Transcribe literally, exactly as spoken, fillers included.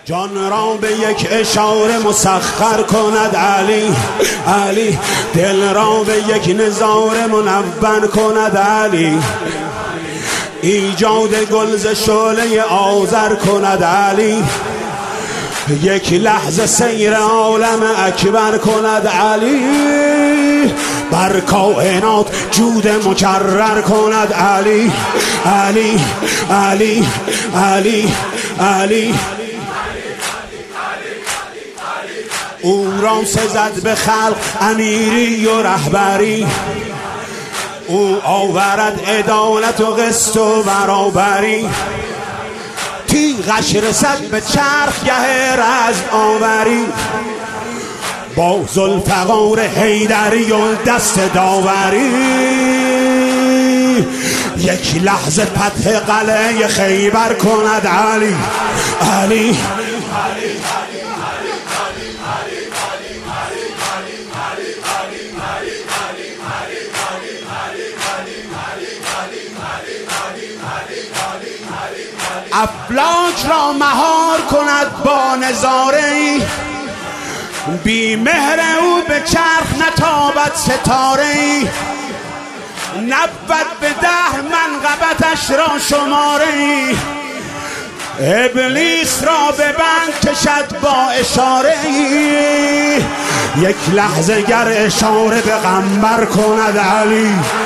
جان را به یک اشاره مسخر کند علی. علی دل را به یک نظاره منور کند علی. ایجاد گلز شعله آذر کند علی. یک لحظه سیر عالم اکبر کند علی. بر کائنات جود مکرر کند علی. علی علی علی علی. او را سزد به خلق امیری و رهبری. او آورد عدالت و قسط و برابری. تیغش رسد به چرخ گه رزم آوری. با ذوالفقار حیدری و دست داوری. یک لحظه فتح قلعه خیبر کند علی. علی افلاک را مهار کند با نظاره‌ای. بی مهر او به چرخ نتابد ستاره‌ای. نبود به دهر منقبتش را شماره‌ای. ابلیس را به بند کشد با اشاره‌ای. یک لحظه گر اشاره به قنبر کند علی.